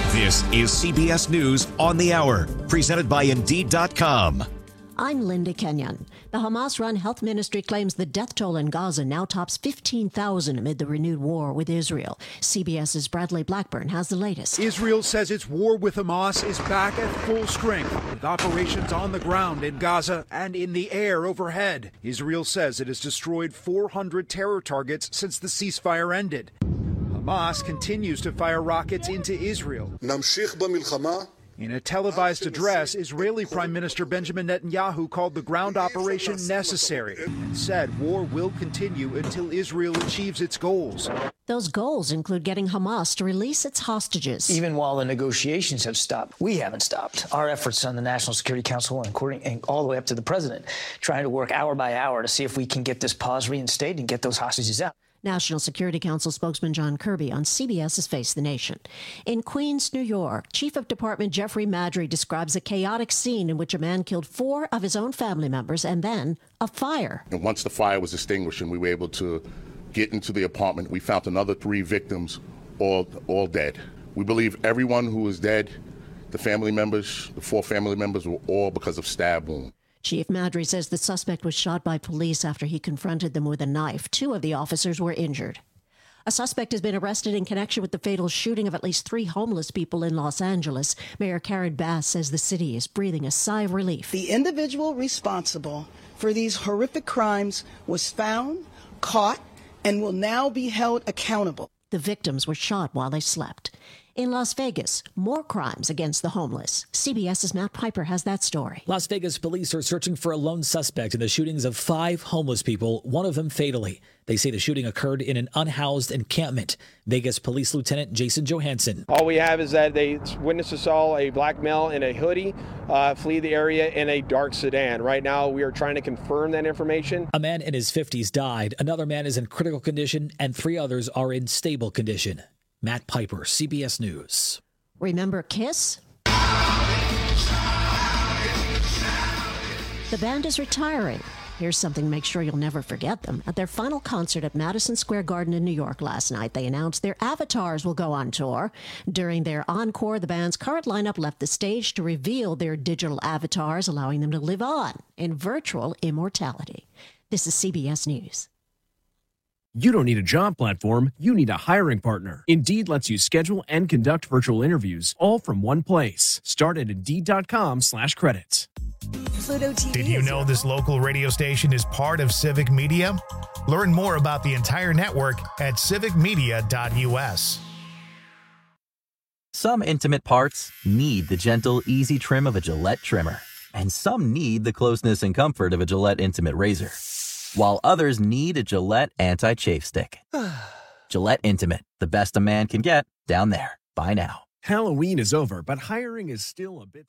This is CBS News on the Hour, presented by Indeed.com. I'm Linda Kenyon. The Hamas-run health ministry claims the death toll in Gaza now tops 15,000 amid the renewed war with Israel. CBS's Bradley Blackburn has the latest. Israel says its war with Hamas is back at full strength, with operations on the ground in Gaza and in the air overhead. Israel says it has destroyed 400 terror targets since the ceasefire ended. Hamas continues to fire rockets into Israel. In a televised address, Israeli Prime Minister Benjamin Netanyahu called the ground operation necessary and said war will continue until Israel achieves its goals. Those goals include getting Hamas to release its hostages. Even while the negotiations have stopped, we haven't stopped. Our efforts on the National Security Council and all the way up to the president, trying to work hour by hour to see if we can get this pause reinstated and get those hostages out. National Security Council spokesman John Kirby on CBS's Face the Nation. In Queens, New York, Chief of Department Jeffrey Maddrey describes a chaotic scene in which a man killed 4 of his own family members and then a fire. And once the fire was extinguished and we were able to get into the apartment, we found another 3 victims, all dead. We believe everyone who is dead, the family members, the 4 family members, were all because of stab wound. Chief Maddrey says the suspect was shot by police after he confronted them with a knife. 2 of the officers were injured. A suspect has been arrested in connection with the fatal shooting of at least 3 homeless people in Los Angeles. Mayor Karen Bass says the city is breathing a sigh of relief. The individual responsible for these horrific crimes was found, caught, and will now be held accountable. The victims were shot while they slept. In Las Vegas, more crimes against the homeless. CBS's Matt Piper has that story. Las Vegas police are searching for a lone suspect in the shootings of 5 homeless people, one of them fatally. They say the shooting occurred in an unhoused encampment. Vegas Police Lieutenant Jason Johansson. All we have is that witnesses saw a black male in a hoodie flee the area in a dark sedan. Right now, we are trying to confirm that information. A man in his 50s died. Another man is in critical condition, and 3 others are in stable condition. Matt Piper, CBS News. Remember Kiss? The band is retiring. Here's something to make sure you'll never forget them. At their final concert at Madison Square Garden in New York last night, they announced their avatars will go on tour. During their encore, the band's current lineup left the stage to reveal their digital avatars, allowing them to live on in virtual immortality. This is CBS News. You don't need a job platform, you need a hiring partner. Indeed lets you schedule and conduct virtual interviews all from one place. Start at Indeed.com/credits. Did you know this local radio station is part of Civic Media? Learn more about the entire network at civicmedia.us. Some intimate parts need the gentle, easy trim of a Gillette trimmer. And some need the closeness and comfort of a Gillette Intimate Razor. While others need a Gillette Anti-Chafe Stick. Gillette Intimate, the best a man can get, down there. Buy now. Halloween is over, but hiring is still a bit...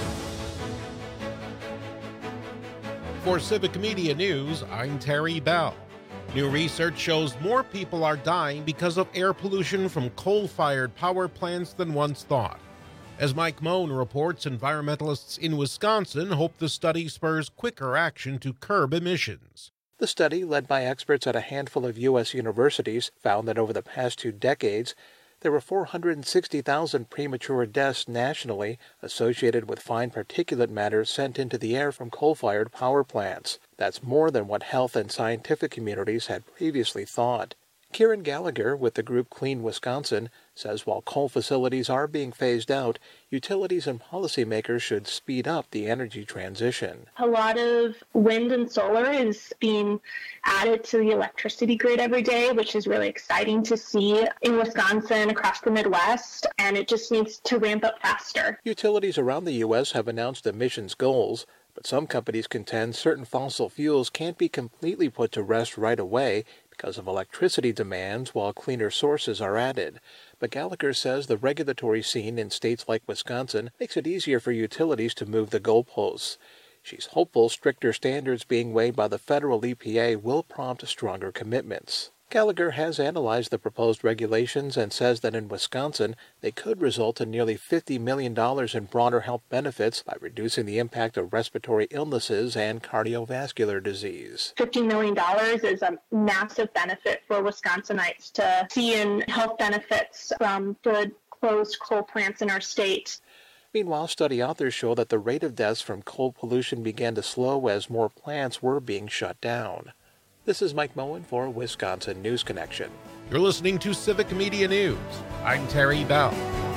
For Civic Media News, I'm Terry Bell. New research shows more people are dying because of air pollution from coal-fired power plants than once thought. As Mike Moan reports, environmentalists in Wisconsin hope the study spurs quicker action to curb emissions. The study, led by experts at a handful of U.S. universities, found that over the past 2 decades, there were 460,000 premature deaths nationally associated with fine particulate matter sent into the air from coal-fired power plants. That's more than what health and scientific communities had previously thought. Kieran Gallagher with the group Clean Wisconsin says while coal facilities are being phased out, utilities and policymakers should speed up the energy transition. A lot of wind and solar is being added to the electricity grid every day, which is really exciting to see in Wisconsin, across the Midwest, and it just needs to ramp up faster. Utilities around the U.S. have announced emissions goals, but some companies contend certain fossil fuels can't be completely put to rest right away because of electricity demands while cleaner sources are added. But Gallagher says the regulatory scene in states like Wisconsin makes it easier for utilities to move the goalposts. She's hopeful stricter standards being weighed by the federal EPA will prompt stronger commitments. Gallagher has analyzed the proposed regulations and says that in Wisconsin, they could result in nearly $50 million in broader health benefits by reducing the impact of respiratory illnesses and cardiovascular disease. $50 million is a massive benefit for Wisconsinites to see in health benefits from good closed coal plants in our state. Meanwhile, study authors show that the rate of deaths from coal pollution began to slow as more plants were being shut down. This is Mike Moen for Wisconsin News Connection. You're listening to Civic Media News. I'm Terry Bell.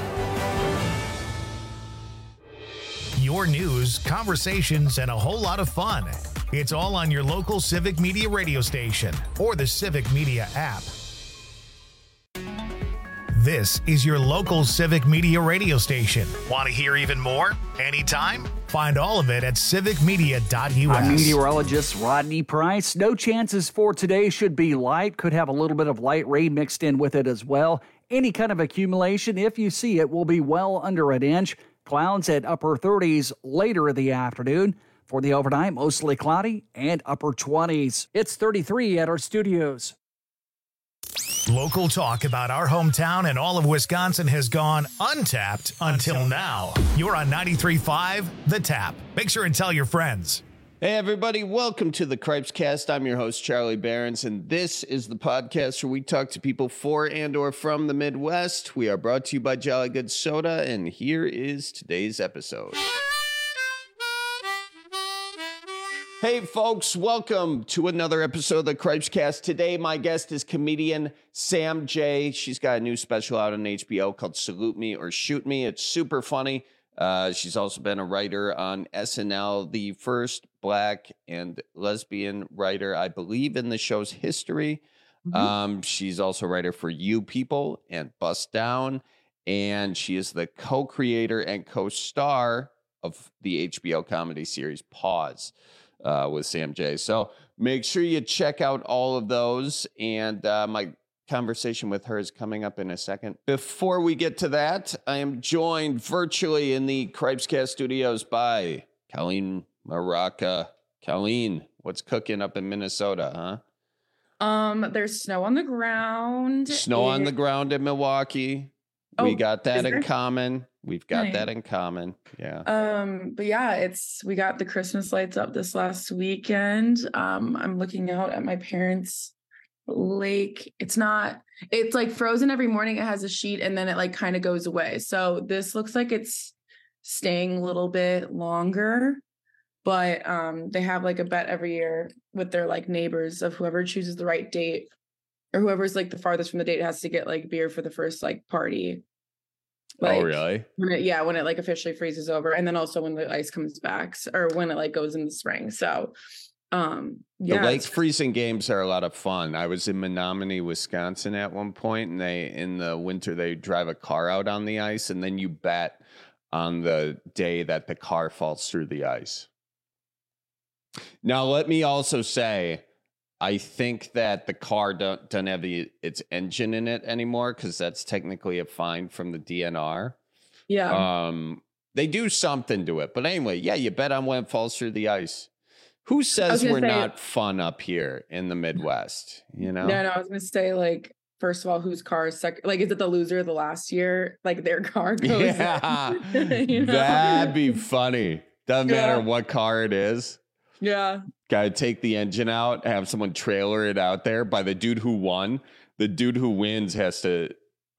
Your news, conversations, and a whole lot of fun. It's all on your local Civic Media radio station or the Civic Media app. This is your local Civic Media radio station. Want to hear even more? Anytime? Find all of it at civicmedia.us. I'm meteorologist Rodney Price. No chances for today. Should be light. Could have a little bit of light rain mixed in with it as well. Any kind of accumulation, if you see it, will be well under an inch. Clouds at upper 30s later in the afternoon. For the overnight, mostly cloudy and upper 20s. It's 33 at our studios. Local talk about our hometown and all of Wisconsin has gone untapped until now. You're on 93.5 The Tap. Make sure and tell your friends. Hey, everybody. Welcome to the Cripescast. I'm your host, Charlie Behrens, and this is the podcast where we talk to people for and or from the Midwest. We are brought to you by Jolly Good Soda, and here is today's episode. Hey, folks, welcome to another episode of the Cripescast. Today, my guest is comedian Sam Jay. She's got a new special out on HBO called Salute Me or Shoot Me. It's super funny. She's also been a writer on SNL, the first Black and lesbian writer, I believe, in the show's history. Mm-hmm. She's also a writer for You People and Bust Down, and she is the co-creator and co-star of the HBO comedy series Pause. With Sam Jay. So make sure you check out all of those. And my conversation with her is coming up in a second. Before we get to that, I am joined virtually in the Cripescast studios by Colleen Maraca. Colleen, what's cooking up in Minnesota, huh? There's snow on the ground. Snow on the ground in Milwaukee. We got that in common. We've got that in common. Yeah. But yeah, we got the Christmas lights up this last weekend. I'm looking out at my parents' lake. It's like frozen every morning. It has a sheet and then it like kind of goes away. So this looks like it's staying a little bit longer, but they have like a bet every year with their like neighbors of whoever chooses the right date or whoever's like the farthest from the date has to get like beer for the first like party. Like, oh, really? When it like officially freezes over. And then also when the ice comes back or when it like goes in the spring. So, the lake freezing games are a lot of fun. I was in Menominee, Wisconsin at one point, and in the winter, they drive a car out on the ice and then you bet on the day that the car falls through the ice. Now, let me also say, I think that the car doesn't have its engine in it anymore because that's technically a fine from the DNR. Yeah. They do something to it. But anyway, yeah, you bet on when it falls through the ice. Who says we're not fun up here in the Midwest? You know? No, I was going to say, like, first of all, whose car is second? Like, is it the loser the last year? Like, their car goes. Yeah. You know? That'd be funny. Doesn't matter what car it is. Yeah. Got to take the engine out, have someone trailer it out there by the dude who won. The dude who wins gets to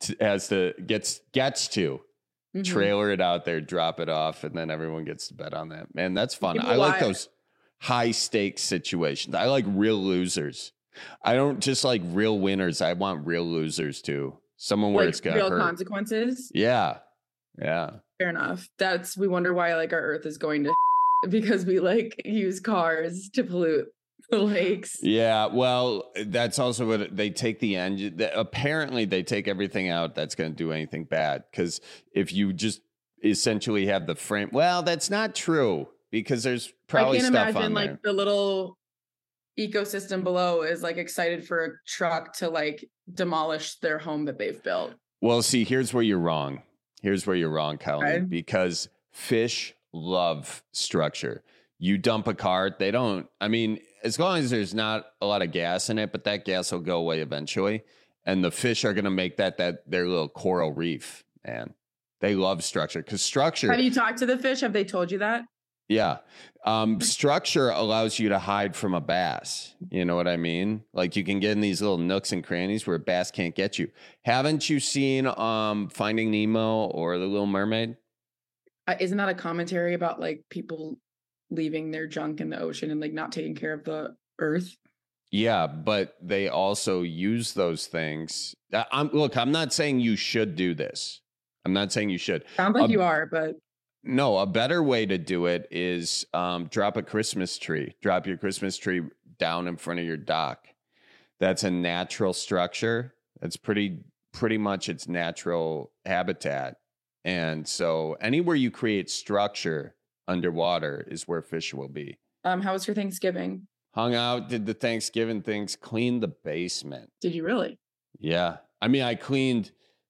trailer it out there, drop it off, and then everyone gets to bet on that. Man, that's fun. I like those high stakes situations. I like real losers. I don't just like real winners. I want real losers too. Someone where it's got real consequences. Yeah. Yeah. Fair enough. We wonder why like our earth is going to because we like use cars to pollute the lakes. Yeah, well, that's also what they take the engine. Apparently, they take everything out that's going to do anything bad. Because if you just essentially have the frame, well, that's not true because there's probably stuff on there. I can't imagine like the little ecosystem below is like excited for a truck to like demolish their home that they've built. Well, see, here's where you're wrong. Colleen, okay. Because fish love structure. You dump a car, they don't. I mean, as long as there's not a lot of gas in it, but that gas will go away eventually. And the fish are going to make that their little coral reef, man. They love structure because structure. Have you talked to the fish? Have they told you that? Yeah. Structure allows you to hide from a bass. You know what I mean? Like you can get in these little nooks and crannies where a bass can't get you. Haven't you seen Finding Nemo or The Little Mermaid? Isn't that a commentary about like people leaving their junk in the ocean and like not taking care of the earth? Yeah, but they also use those things. I'm not saying you should do this. I'm not saying you should. Sounds like you are, but no, a better way to do it is drop a Christmas tree. Drop your Christmas tree down in front of your dock. That's a natural structure. That's pretty much its natural habitat. And so anywhere you create structure underwater is where fish will be. How was your Thanksgiving? Hung out, did the Thanksgiving things, cleaned the basement. Did you really? Yeah. I mean, I cleaned,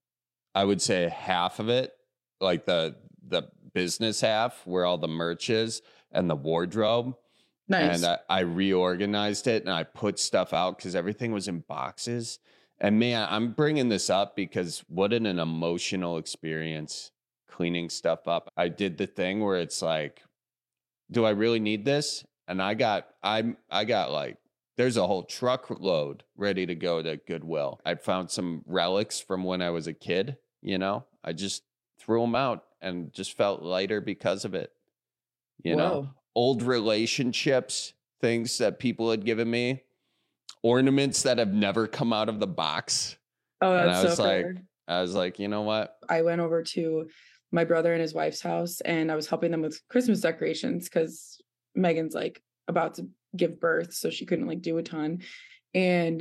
I would say half of it, like the business half where all the merch is and the wardrobe. Nice. And I reorganized it and I put stuff out because everything was in boxes. And man, I'm bringing this up because what an emotional experience cleaning stuff up. I did the thing where it's like, do I really need this? And I got like, there's a whole truckload ready to go to Goodwill. I found some relics from when I was a kid, you know, I just threw them out and just felt lighter because of it. You know, old relationships, things that people had given me, ornaments that have never come out of the box. Oh, that's and I was so like, fair. I was like, you know what? I went over to my brother and his wife's house and I was helping them with Christmas decorations because Megan's like about to give birth, so she couldn't like do a ton. And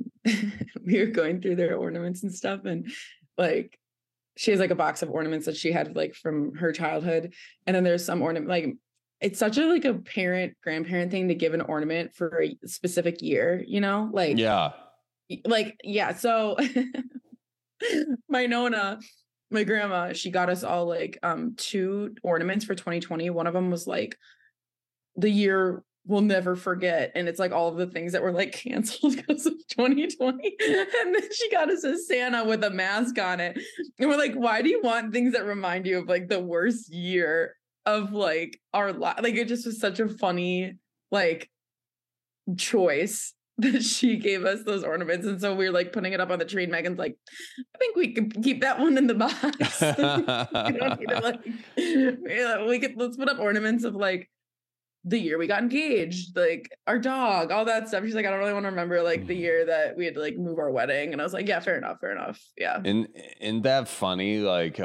we were going through their ornaments and stuff, and like she has like a box of ornaments that she had like from her childhood. And then there's some ornament, like it's such a like a grandparent thing to give an ornament for a specific year, you know? Like yeah. So my Nona, my grandma, she got us all like 2 ornaments for 2020. One of them was like the year we'll never forget, and it's like all of the things that were like canceled because of 2020. And then she got us a Santa with a mask on it, and we're like, why do you want things that remind you of like the worst year of like our life? Like it just was such a funny like choice that she gave us those ornaments. And so we were like putting it up on the tree, and Megan's like, I think we could keep that one in the box. We don't need to, like, let's put up ornaments of like the year we got engaged, like our dog, all that stuff. She's like, I don't really want to remember like the year that we had to like move our wedding. And I was like, yeah, fair enough. Yeah. Isn't that funny? Like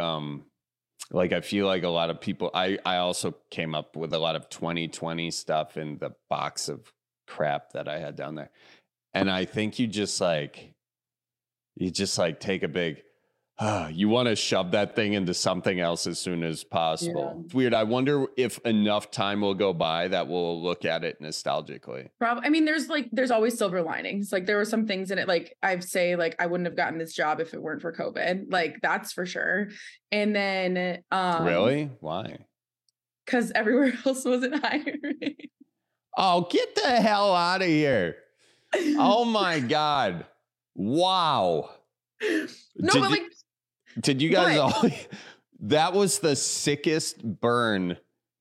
I feel like a lot of people, I also came up with a lot of 2020 stuff in the box of crap that I had down there. And I think you just like take a big, you want to shove that thing into something else as soon as possible. Yeah. It's weird. I wonder if enough time will go by that we'll look at it nostalgically. Probably. I mean, there's always silver linings. Like there were some things in it, like I'd say, like I wouldn't have gotten this job if it weren't for COVID. Like that's for sure. And then really? Why? Because everywhere else wasn't hiring. Oh, get the hell out of here. Oh my God. Wow. No, but like, did you guys all? That was the sickest burn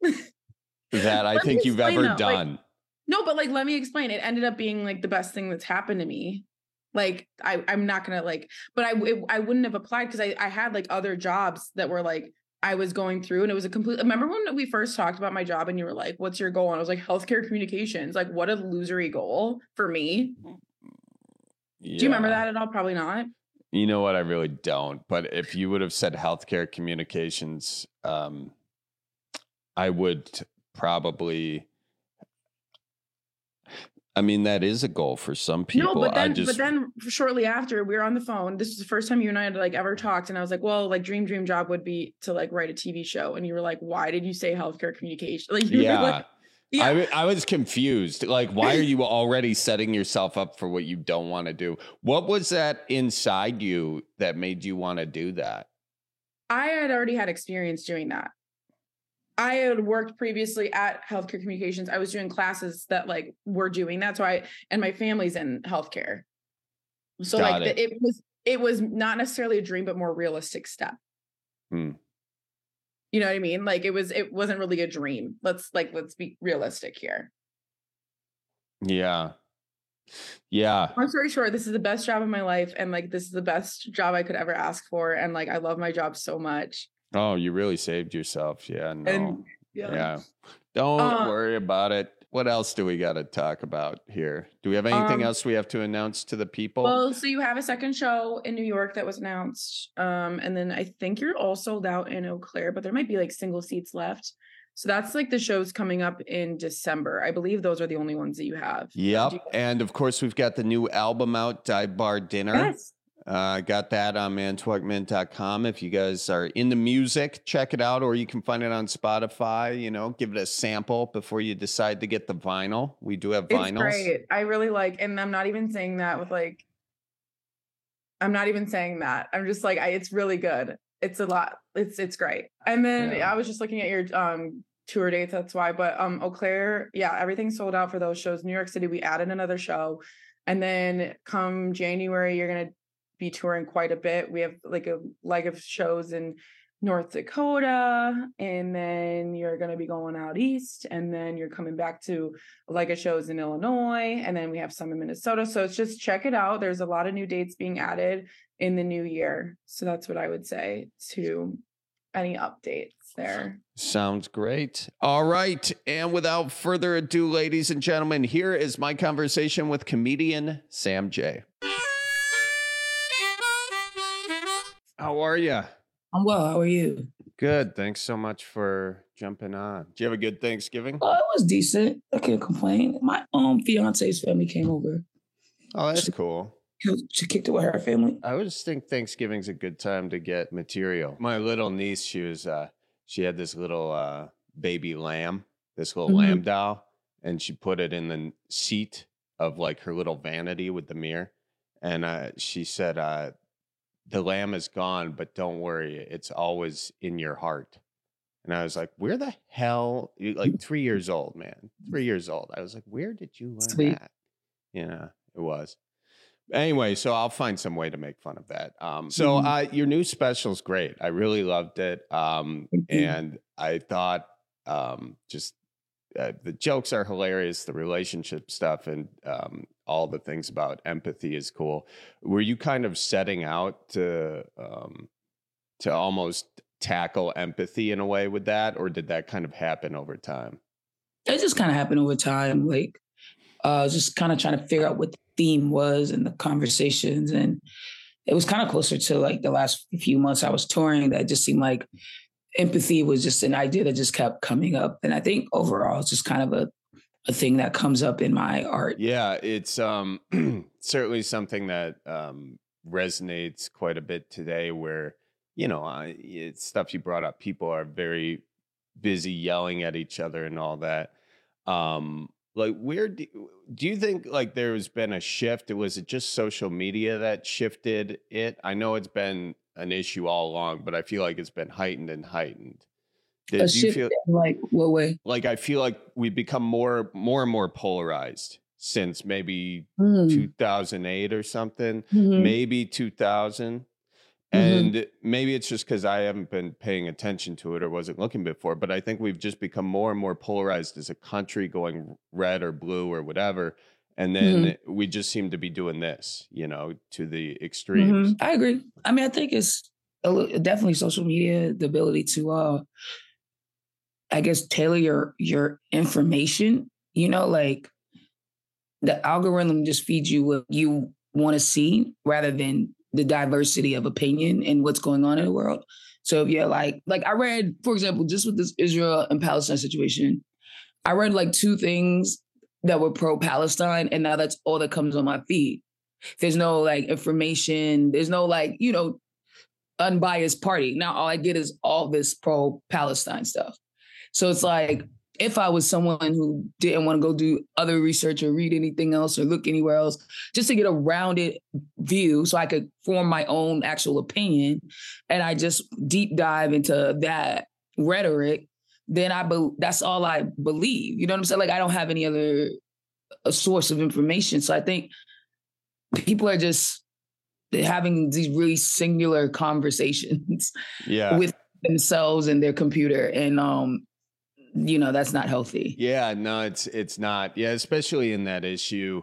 that I think you've ever done. Like, no, but like, let me explain. It ended up being like the best thing that's happened to me. Like, I'm not gonna like, but I wouldn't have applied because I had like other jobs that were like I was going through, and it was a complete. Remember when we first talked about my job, and you were like, "What's your goal?" And I was like, "Healthcare communications." Like, what a losery goal for me. Yeah. Do you remember that at all? Probably not. You know what? I really don't. But if you would have said healthcare communications, I would probably. I mean, that is a goal for some people. No, but then shortly after we were on the phone, this was the first time you and I had like ever talked. And I was like, well, like dream job would be to like write a TV show. And you were like, why did you say healthcare communication? Like, you were like, yeah. I was confused. Like, why are you already setting yourself up for what you don't want to do? What was that inside you that made you want to do that? I had already had experience doing that. I had worked previously at healthcare communications. I was doing classes that like were doing that. So and my family's in healthcare. So it was not necessarily a dream, but more realistic step. You know what I mean? Like it wasn't really a dream. Let's be realistic here. Yeah. Yeah. Long story short, this is the best job of my life. And like, this is the best job I could ever ask for. And like, I love my job so much. Oh, you really saved yourself. Yeah. No. And, yeah. Don't worry about it. What else do we got to talk about here? Do we have anything else we have to announce to the people? Well, so you have a second show in New York that was announced. And then I think you're all sold out in Eau Claire, but there might be like single seats left. So that's like the shows coming up in December. I believe those are the only ones that you have. Yep. And of course, we've got the new album out, Dive Bar Dinner. Yes. Got that on manitowoc.com. If you guys are into music, check it out, or you can find it on Spotify. You know, give it a sample before you decide to get the vinyl. We do have vinyls. It's great. I really like, and I'm not even saying that with like, I'm not even saying that. I'm just like, it's really good. It's a lot. It's great. And then I was just looking at your tour dates. That's why. But Eau Claire, yeah, everything's sold out for those shows. New York City, we added another show, and then come January, you're gonna be touring quite a bit. We have like a leg of shows in North Dakota, and then you're going to be going out east, and then you're coming back to a leg of shows in Illinois, and then we have some in Minnesota. So it's just check it out. There's a lot of new dates being added in the new year. So that's what I would say to any updates there. Sounds great. All right. And without further ado, ladies and gentlemen, here is my conversation with comedian Sam Jay. How are you? I'm well. How are you? Good. Thanks so much for jumping on. Did you have a good Thanksgiving? Oh, it was decent. I can't complain. My fiance's family came over. Oh, that's cool. She kicked it with her family. I would just think Thanksgiving's a good time to get material. My little niece, she had this little baby lamb, this little lamb doll, and she put it in the seat of like her little vanity with the mirror. And she said, the lamb is gone, but don't worry, it's always in your heart. And I was like, where the hell, like 3 years old, man, 3 years old. I was like, where did you learn that? You know, it was. Anyway, so I'll find some way to make fun of that. Your new special is great. I really loved it. And I thought the jokes are hilarious. The relationship stuff and all the things about empathy is cool. Were you kind of setting out to almost tackle empathy in a way with that, or did that kind of happen over time? It just kind of happened over time. Like, just kind of trying to figure out what the theme was and the conversations. And it was kind of closer to like the last few months I was touring that just seemed like empathy was just an idea that just kept coming up. And I think overall it's just kind of a thing that comes up in my art. Yeah, it's certainly something that resonates quite a bit today where, you know, it's stuff you brought up. People are very busy yelling at each other and all that. Like, where do you think like there's been a shift? Was it just social media that shifted it? I know it's been an issue all along, but I feel like it's been heightened and heightened. Do you feel like what way? Like, I feel like we've become more and more polarized since maybe 2008 or something, maybe 2000. And maybe it's just because I haven't been paying attention to it or wasn't looking before, but I think we've just become more and more polarized as a country, going red or blue or whatever. And then we just seem to be doing this, you know, to the extremes. I agree. I mean, I think it's definitely social media, the ability to, I guess, tailor your information, you know, like the algorithm just feeds you what you want to see rather than the diversity of opinion and what's going on in the world. So if you're like I read, for example, just with this Israel and Palestine situation, I read like 2 things that were pro-Palestine, and now that's all that comes on my feed. There's no like information. There's no like, you know, unbiased party. Now all I get is all this pro-Palestine stuff. So it's like, if I was someone who didn't want to go do other research or read anything else or look anywhere else, just to get a rounded view so I could form my own actual opinion, and I just deep dive into that rhetoric, then that's all I believe. You know what I'm saying? Like, I don't have any other source of information. So I think people are just having these really singular conversations with themselves and their computer. And, that's not healthy. Yeah, no, it's not. Yeah, especially in that issue.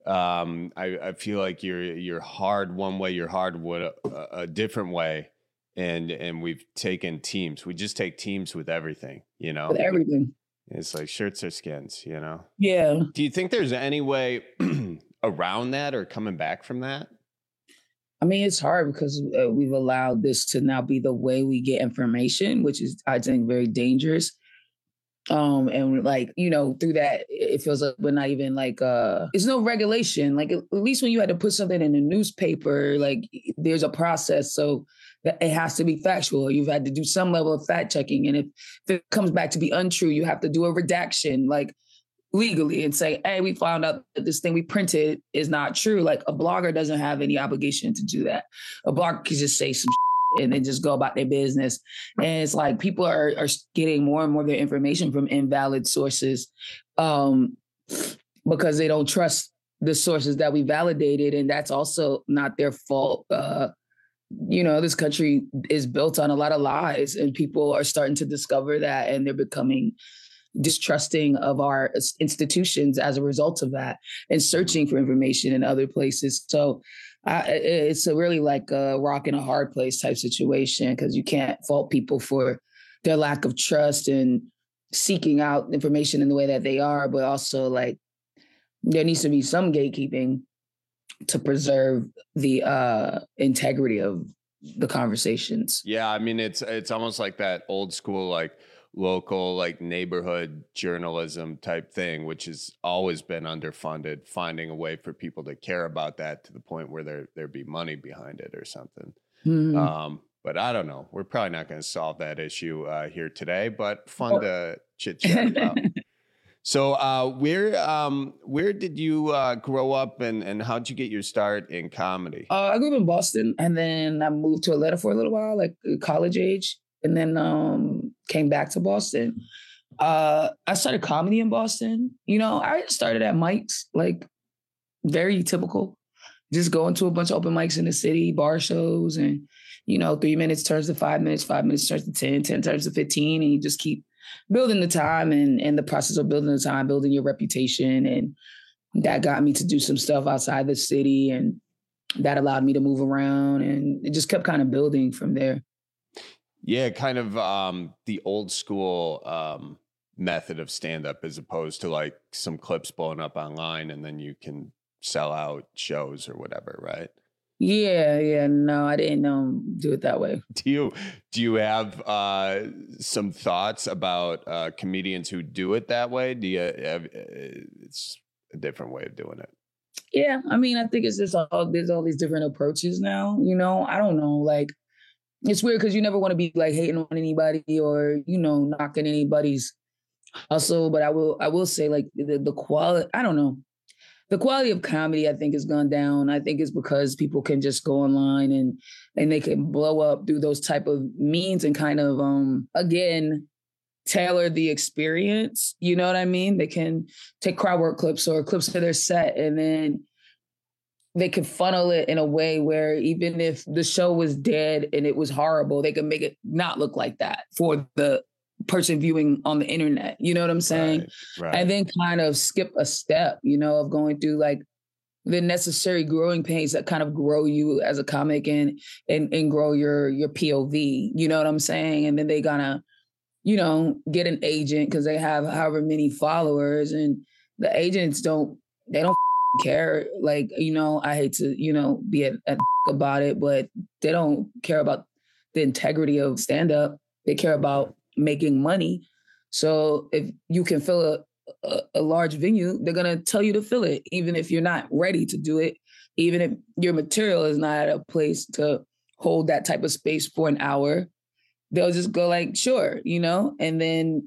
I feel like you're hard one way, you're hard a different way. And we've taken teams. We just take teams with everything, With everything. It's like shirts or skins, Yeah. Do you think there's any way around that or coming back from that? I mean, it's hard because we've allowed this to now be the way we get information, which is, I think, very dangerous. And through that, it feels like we're not even it's no regulation. Like at least when you had to put something in a newspaper, like there's a process. So that it has to be factual. You've had to do some level of fact checking. And if it comes back to be untrue, you have to do a redaction, like legally, and say, hey, we found out that this thing we printed is not true. Like a blogger doesn't have any obligation to do that. A blogger can just say some and then just go about their business. And it's like people are getting more and more of their information from invalid sources because they don't trust the sources that we validated. And that's also not their fault. This country is built on a lot of lies, and people are starting to discover that, and they're becoming distrusting of our institutions as a result of that, and searching for information in other places. So it's a really like a rock and a hard place type situation, because you can't fault people for their lack of trust and seeking out information in the way that they are, but also like there needs to be some gatekeeping to preserve the integrity of the conversations. Yeah, I mean, it's almost like that old school, like local, like neighborhood journalism type thing, which has always been underfunded, finding a way for people to care about that to the point where there be money behind it or something. Mm-hmm. But I don't know. We're probably not going to solve that issue here today, but fun to chit chat about. So where did you grow up, and how'd you get your start in comedy? I grew up in Boston, and then I moved to Atlanta for a little while, like college age, and then came back to Boston. I started comedy in Boston. I started at mics, like very typical. Just going to a bunch of open mics in the city, bar shows, and 3 minutes turns to 5 minutes, 5 minutes turns to 10, 10 turns to 15, and you just keep building the time and the process of building the time, building your reputation. And that got me to do some stuff outside the city, and that allowed me to move around, and it just kept kind of building from there. Yeah, kind of the old school method of stand-up, as opposed to like some clips blowing up online and then you can sell out shows or whatever, right? Yeah. No, I didn't do it that way. Do you have some thoughts about comedians who do it that way? Do you have, it's a different way of doing it? Yeah, I mean, I think it's just there's all these different approaches now. I don't know, like it's weird because you never want to be like hating on anybody or knocking anybody's hustle. But I will say like the quality. I don't know. The quality of comedy, I think, has gone down. I think it's because people can just go online and they can blow up through those type of means and kind of, again, tailor the experience. You know what I mean? They can take crowd work clips or clips of their set, and then they can funnel it in a way where even if the show was dead and it was horrible, they can make it not look like that for the person viewing on the internet, you know what I'm saying? Right. And then kind of skip a step, of going through like the necessary growing pains that kind of grow you as a comic and grow your POV, you know what I'm saying? And then they gonna, get an agent because they have however many followers, and the agents don't care. Like, I hate to, be a about it, but they don't care about the integrity of stand-up. They care about making money. So if you can fill a large venue, they're going to tell you to fill it, even if you're not ready to do it, even if your material is not at a place to hold that type of space for an hour. They'll just go like, sure, and then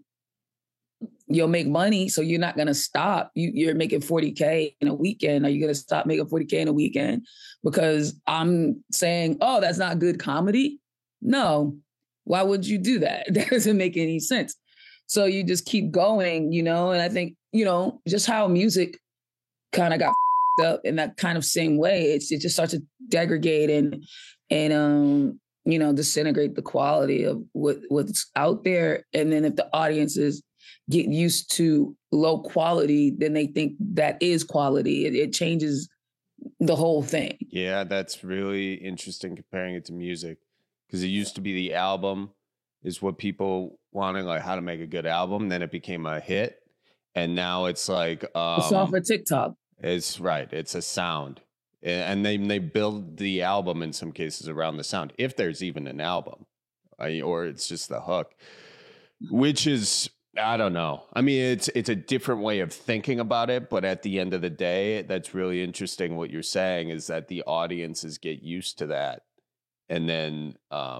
you'll make money. So you're not going to stop. You're making $40K in a weekend. Are you going to stop making $40K in a weekend because I'm saying, oh, that's not good comedy? No. Why would you do that? That doesn't make any sense. So you just keep going, and I think, just how music kind of got up in that kind of same way. It just starts to degrade and disintegrate the quality of what's out there. And then if the audiences get used to low quality, then they think that is quality. It changes the whole thing. Yeah, that's really interesting comparing it to music, because it used to be the album is what people wanted, like how to make a good album. Then it became a hit. And now it's like it's all for TikTok. It's right. It's a sound. And they build the album in some cases around the sound, if there's even an album, or it's just the hook, which is, I don't know. I mean, it's a different way of thinking about it, but at the end of the day, that's really interesting. What you're saying is that the audiences get used to that, and then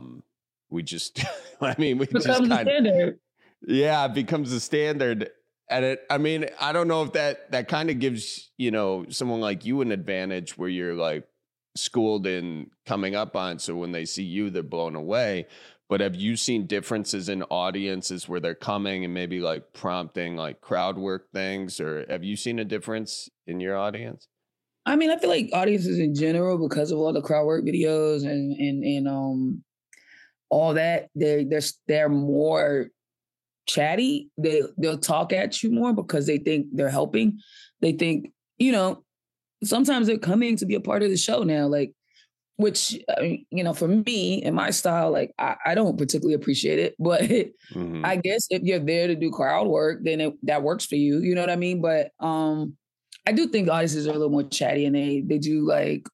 we just, I mean, we becomes just kind of, yeah, it becomes a standard. And I mean, I don't know if that kind of gives, someone like you an advantage where you're like schooled in coming up on. So when they see you, they're blown away. But have you seen differences in audiences where they're coming and maybe like prompting like crowd work things? Or have you seen a difference in your audience? I mean, I feel like audiences in general, because of all the crowd work videos and all that, they're more chatty. They'll talk at you more because they think they're helping. They think, sometimes they're coming to be a part of the show now, like, which, for me and my style, like, I don't particularly appreciate it, but I guess if you're there to do crowd work, then that works for you. You know what I mean? But I do think audiences are a little more chatty, and they do, like,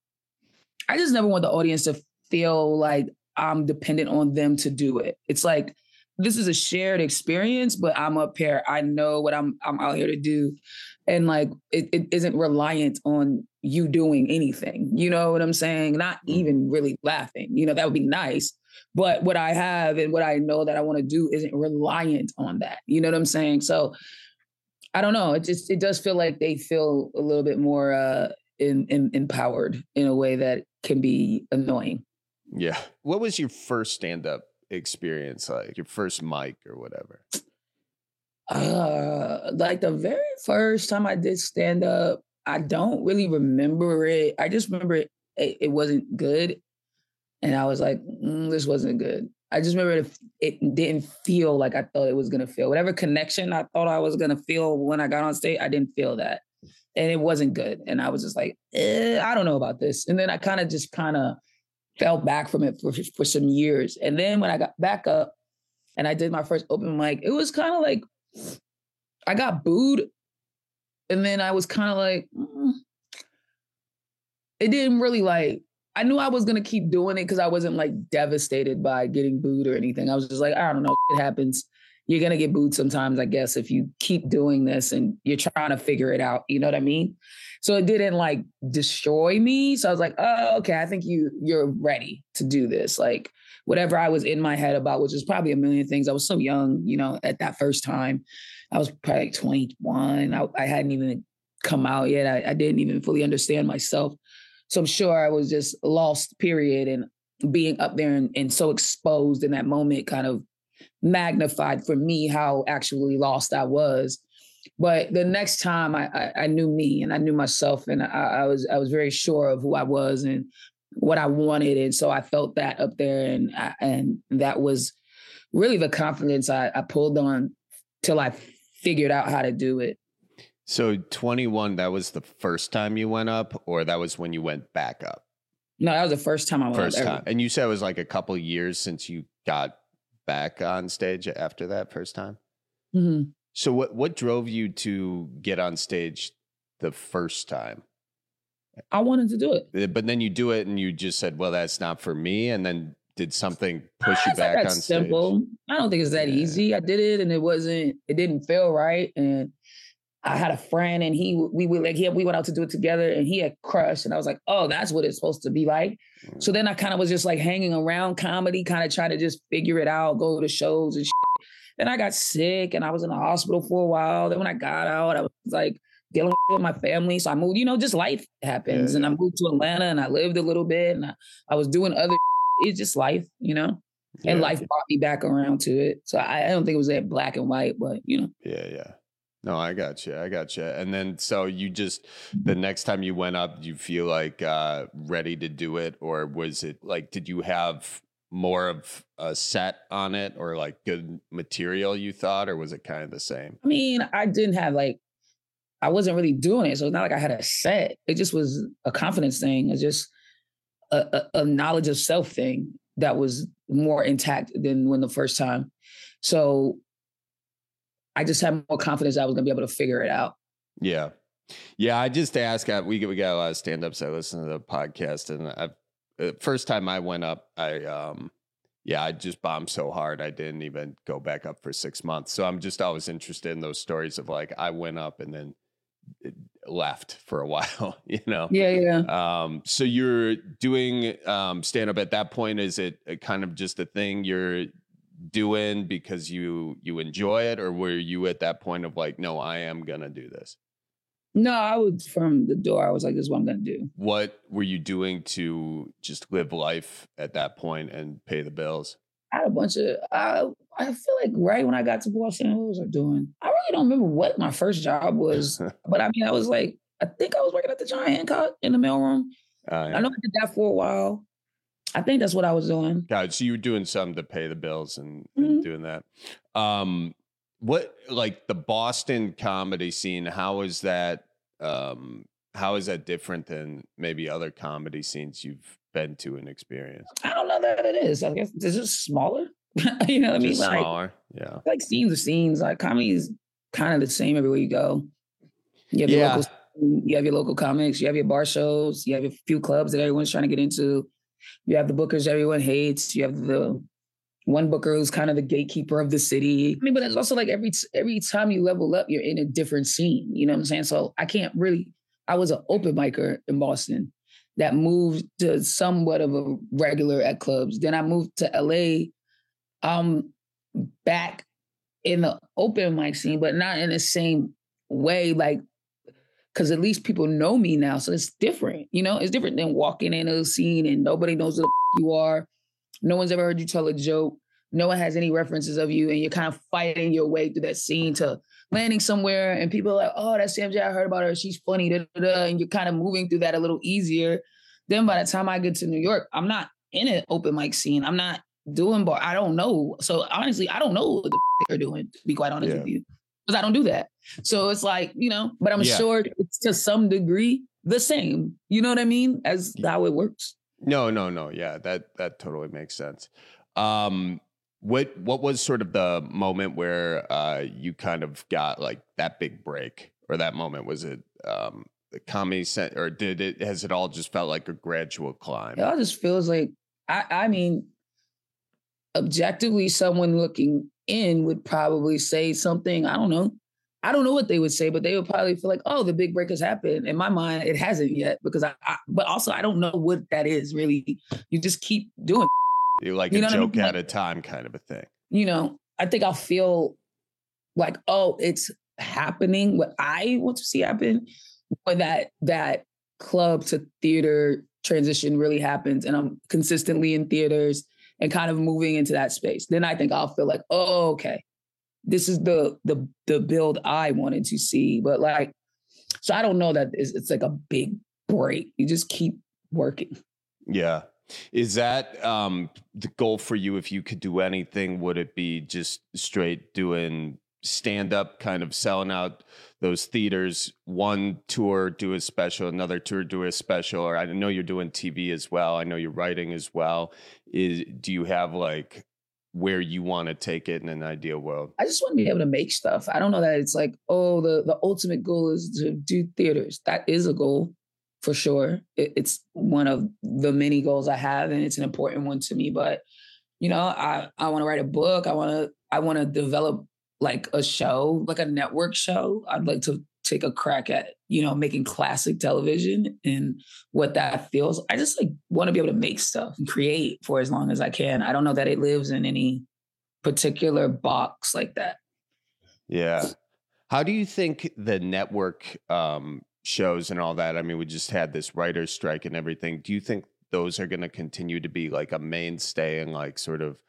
I just never want the audience to feel like I'm dependent on them to do it. It's like, this is a shared experience, but I'm up here. I know what I'm out here to do. And like, it isn't reliant on you doing anything. You know what I'm saying? Not even really laughing. That would be nice. But what I have and what I know that I want to do isn't reliant on that. You know what I'm saying? So I don't know. It does feel like they feel a little bit more empowered in a way that can be annoying. Yeah. What was your first stand-up experience, like your first mic or whatever? Like the very first time I did stand up, I don't really remember it. I just remember it wasn't good, and I was like, this wasn't good. I just remember it didn't feel like I thought it was gonna feel. Whatever connection I thought I was gonna feel when I got on stage, I didn't feel that, and it wasn't good. And I was just like, I don't know about this. And then I kind of fell back from it for some years. And then when I got back up and I did my first open mic, it was kind of like, I got booed. And then I was kind of like, it didn't really like, I knew I was going to keep doing it because I wasn't like devastated by getting booed or anything. I was just like, I don't know, it happens. You're going to get booed sometimes, I guess, if you keep doing this and you're trying to figure it out. You know what I mean? So it didn't like destroy me. So I was like, oh, okay, I think you're ready to do this. Like whatever I was in my head about, which is probably a million things. I was so young, at that first time. I was probably like 21. I hadn't even come out yet. I didn't even fully understand myself. So I'm sure I was just lost, period. And being up there and so exposed in that moment kind of magnified for me how actually lost I was. But the next time I knew me and I knew myself, and I was very sure of who I was and what I wanted. And so I felt that up there, and that was really the confidence I pulled on till I figured out how to do it. So 21, that was the first time you went up, or that was when you went back up? No, that was the first time I went up. First time. And you said it was like a couple of years since you got back on stage after that first time? Mm-hmm. So what drove you to get on stage the first time? I wanted to do it. But then you do it and you just said, well, that's not for me. And then did something push you back on stage? Simple. I don't think it's that easy. I did it and it didn't feel right. And I had a friend and we went out to do it together, and he had crushed, and I was like, oh, that's what it's supposed to be like. Mm. So then I kind of was just like hanging around comedy, kind of trying to just figure it out, go to shows and shit. Then I got sick and I was in the hospital for a while. Then when I got out, I was like dealing with my family. So I moved, just life happens. And I moved to Atlanta and I lived a little bit, and I was doing other it's just life, and life brought me back around to it. So I don't think it was that black and white, but Yeah. No, I got you. And then, so you just, the next time you went up, you feel like ready to do it? Or was it like, did you have more of a set on it or like good material you thought, or was it kind of the same? I mean, I didn't have like, I wasn't really doing it. So it's not like I had a set. It just was a confidence thing. It's just a knowledge of self thing that was more intact than when the first time. So I just had more confidence I was going to be able to figure it out. Yeah. Yeah. I just asked, we got a lot of stand-ups. I listened to the podcast, and first time I went up, I just bombed so hard I didn't even go back up for 6 months. So I'm just always interested in those stories of like, I went up and then left for a while, you know? Yeah. So you're doing stand-up at that point. Is it kind of just a thing you're doing because you enjoy it, or were you at that point of like, no, I am gonna do this? No, I was from the door. I was like, this is what I'm gonna do. What were you doing to just live life at that point and pay the bills? I had a bunch of, I feel like right when I got to Boston, what was I doing? I really don't remember what my first job was, but I mean, I was like, I think I was working at the John Hancock in the mailroom. Yeah. I know I did that for a while. I think that's what I was doing. God, so you were doing something to pay the bills and doing that. What, like the Boston comedy scene, how is that different than maybe other comedy scenes you've been to and experienced? I don't know that it is. I guess it's just smaller. You know what I mean? Like, smaller, yeah. Like scenes are scenes. Like comedy is kind of the same everywhere you go. You have your local comics, you have your bar shows, you have a few clubs that everyone's trying to get into. You have the bookers everyone hates. You have the one booker who's kind of the gatekeeper of the city. I mean, but it's also like every time you level up, you're in a different scene. You know what I'm saying? So I was an open micer in Boston that moved to somewhat of a regular at clubs. Then I moved to LA, back in the open mic scene, but not in the same way, like, because at least people know me now. So it's different, you know? It's different than walking in a scene and nobody knows who the you are. No one's ever heard you tell a joke. No one has any references of you. And you're kind of fighting your way through that scene to landing somewhere. And people are like, oh, that's Sam J. I heard about her. She's funny. Da, da, da. And you're kind of moving through that a little easier. Then by the time I get to New York, I'm not in an open mic scene. I'm not doing bar. I don't know. So honestly, I don't know what the they're doing, to be quite honest with you. Because I don't do that. So it's like, you know, but I'm sure it's to some degree the same. You know what I mean? As how it works. No. Yeah, that totally makes sense. What was sort of the moment where you kind of got like that big break, or that moment? Was it the comedy set, or has it all just felt like a gradual climb? It all just feels like, I mean, objectively, someone looking in would probably say something. I don't know what they would say, but they would probably feel like, oh, the big break has happened. In my mind, it hasn't yet, because but also I don't know what that is really. You just keep doing it. You like a joke at a time kind of a thing. You know, I think I'll feel like, oh, it's happening. What I want to see happen, when that club to theater transition really happens and I'm consistently in theaters and kind of moving into that space, then I think I'll feel like, oh, okay, this is the build I wanted to see. But like, so I don't know that it's like a big break. You just keep working. Yeah. Is that the goal for you? If you could do anything, would it be just straight doing stand-up, kind of selling out those theaters, one tour, do a special, another tour, do a special? Or I know you're doing TV as well. I know you're writing as well. Do you have like where you want to take it in an ideal world? I just want to be able to make stuff. I don't know that it's like, oh, the ultimate goal is to do theaters. That is a goal. For sure. It's one of the many goals I have, and it's an important one to me. But, you know, I want to write a book. I want to develop like a show, like a network show. I'd like to take a crack at, you know, making classic television and what that feels. I just like want to be able to make stuff and create for as long as I can. I don't know that it lives in any particular box like that. Yeah. How do you think the network shows and all that, I mean, we just had this writer's strike and everything. Do you think those are going to continue to be like a mainstay in like sort of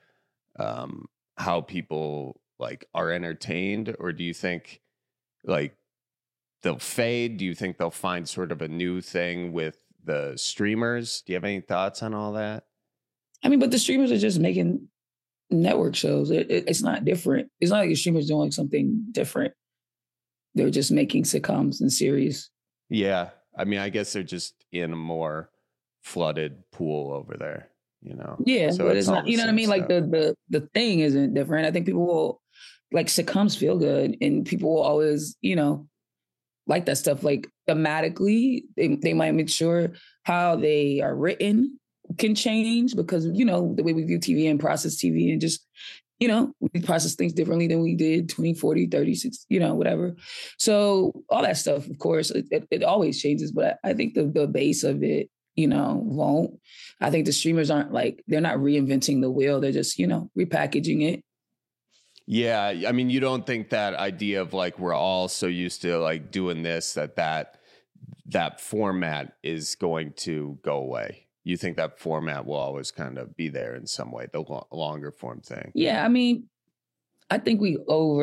how people like are entertained? Or do you think like they'll fade? Do you think they'll find sort of a new thing with the streamers? Do you have any thoughts on all that? I mean, but the streamers are just making network shows. It's not different. It's not like the streamers doing something different. They're just making sitcoms and series. Yeah. I mean, I guess they're just in a more flooded pool over there, you know? Yeah, so but it's not, you know what I mean? Like the thing isn't different. I think people will, like, sitcoms feel good, and people will always, you know, like that stuff. Like thematically, they might make sure how they are written can change because, you know, the way we view TV and process TV and just, you know, we process things differently than we did 20, 40, 36, you know, whatever. So all that stuff, of course, it always changes. But I think the base of it, you know, won't. I think the streamers aren't like, they're not reinventing the wheel. They're just, you know, repackaging it. Yeah. I mean, you don't think that idea of like, we're all so used to like doing this, that format is going to go away. You think that format will always kind of be there in some way, the longer form thing? Yeah, I mean, I think we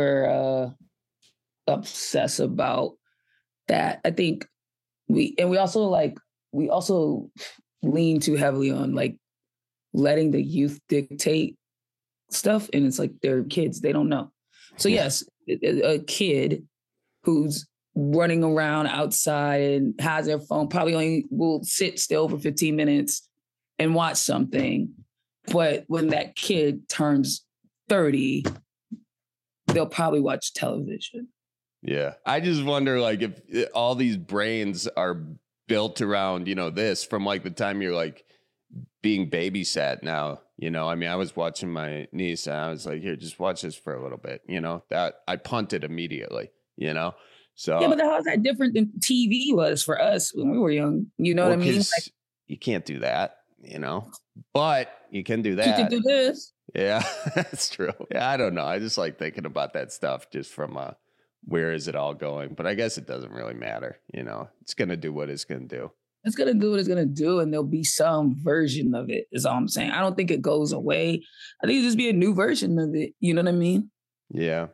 obsess about that. I think we also lean too heavily on like letting the youth dictate stuff, and it's like they're kids, they don't know. So yes, a kid who's running around outside and has their phone probably only will sit still for 15 minutes and watch something. But when that kid turns 30, they'll probably watch television. Yeah. I just wonder, like, if all these brains are built around, you know, this from like the time you're like being babysat now, you know, I mean, I was watching my niece and I was like, here, just watch this for a little bit, you know, that I punted immediately, you know? So yeah, but how is that different than TV was for us when we were young? You know what I mean? Like, you can't do that, you know, but you can do that. You can do this. Yeah, that's true. Yeah, I don't know. I just like thinking about that stuff just from where is it all going? But I guess it doesn't really matter. You know, it's going to do what it's going to do. It's going to do what it's going to do, and there'll be some version of it, is all I'm saying. I don't think it goes away. I think it'll just be a new version of it. You know what I mean? Yeah.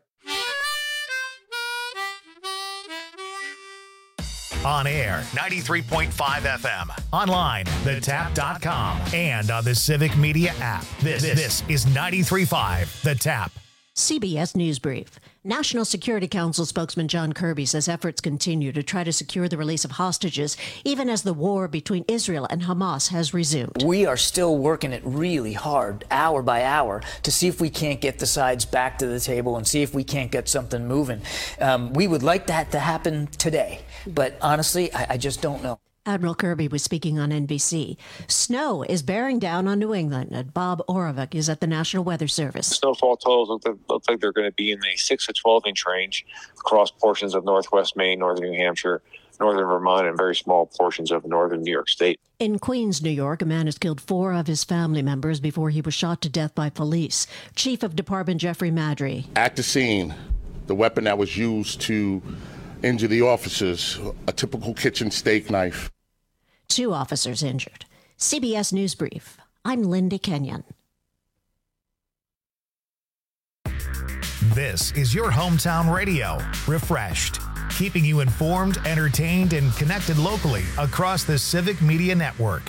On air, 93.5 FM. Online, thetap.com. And on the Civic Media app. This is 93.5 The Tap. CBS News Brief. National Security Council spokesman John Kirby says efforts continue to try to secure the release of hostages, even as the war between Israel and Hamas has resumed. We are still working it really hard, hour by hour, to see if we can't get the sides back to the table and see if we can't get something moving. We would like that to happen today, but honestly, I just don't know. Admiral Kirby was speaking on NBC. Snow is bearing down on New England, and Bob Oravec is at the National Weather Service. Snowfall totals look like they're going to be in the 6 to 12-inch range across portions of northwest Maine, northern New Hampshire, northern Vermont, and very small portions of northern New York State. In Queens, New York, a man has killed 4 of his family members before he was shot to death by police. Chief of Department Jeffrey Madry. At the scene, the weapon that was used to injure the officers, a typical kitchen steak knife. 2 officers injured. CBS News Brief. I'm Lindy Kenyon. This is your hometown radio, Refreshed, keeping you informed, entertained, and connected locally across the Civic Media Network.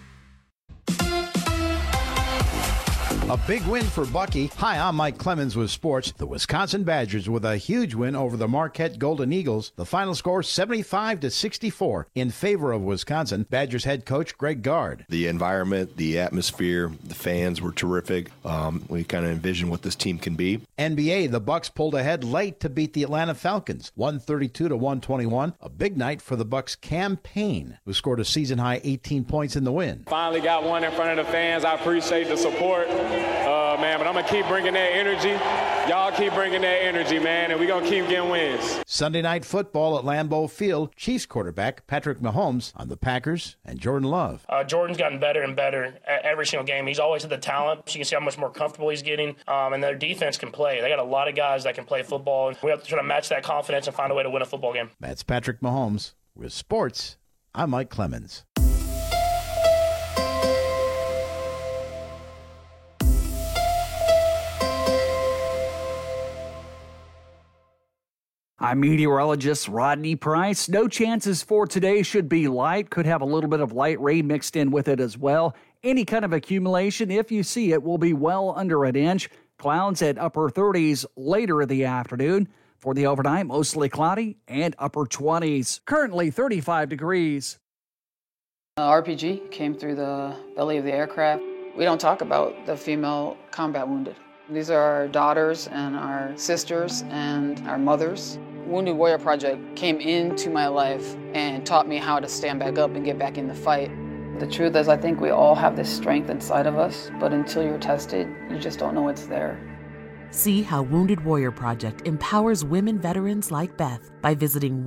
A big win for Bucky. Hi, I'm Mike Clemens with sports. The Wisconsin Badgers with a huge win over the Marquette Golden Eagles. The final score 75-64 in favor of Wisconsin. Badgers head coach Greg Gard. The environment, the atmosphere, the fans were terrific. We kind of envisioned what this team can be. NBA, the Bucks pulled ahead late to beat the Atlanta Falcons, 132-121. A big night for the Bucks campaign, who scored a season-high 18 points in the win. Finally got one in front of the fans. I appreciate the support. Man, but I'm going to keep bringing that energy. Y'all keep bringing that energy, man, and we're going to keep getting wins. Sunday night football at Lambeau Field. Chiefs quarterback Patrick Mahomes on the Packers and Jordan Love. Jordan's gotten better and better at every single game. He's always had the talent. You can see how much more comfortable he's getting, and their defense can play. They got a lot of guys that can play football, and we have to try to match that confidence and find a way to win a football game. That's Patrick Mahomes. With sports, I'm Mike Clemens. I'm meteorologist Rodney Price. No chances for today. Should be light. Could have a little bit of light rain mixed in with it as well. Any kind of accumulation, if you see it, will be well under an inch. Clouds at upper 30s later in the afternoon. For the overnight, mostly cloudy and upper 20s. Currently 35 degrees. RPG came through the belly of the aircraft. We don't talk about the female combat wounded. These are our daughters and our sisters and our mothers. Wounded Warrior Project came into my life and taught me how to stand back up and get back in the fight. The truth is, I think we all have this strength inside of us, but until you're tested, you just don't know it's there. See how Wounded Warrior Project empowers women veterans like Beth by visiting